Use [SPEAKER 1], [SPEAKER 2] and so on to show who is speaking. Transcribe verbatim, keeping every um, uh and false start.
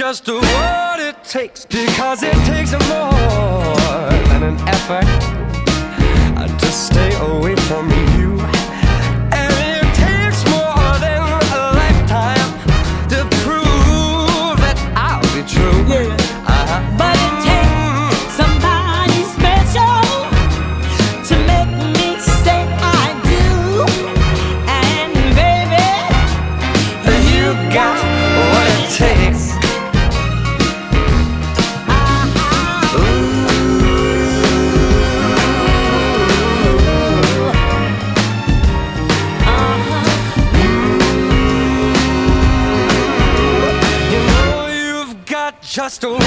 [SPEAKER 1] just what it takes, because it takes more than an effort to stay away from you. And it takes more than a lifetime to prove that I'll be true.
[SPEAKER 2] Yeah.
[SPEAKER 1] Uh-huh.
[SPEAKER 2] But it takes somebody special to make me say I do. And baby,
[SPEAKER 1] You got what it takes. Just a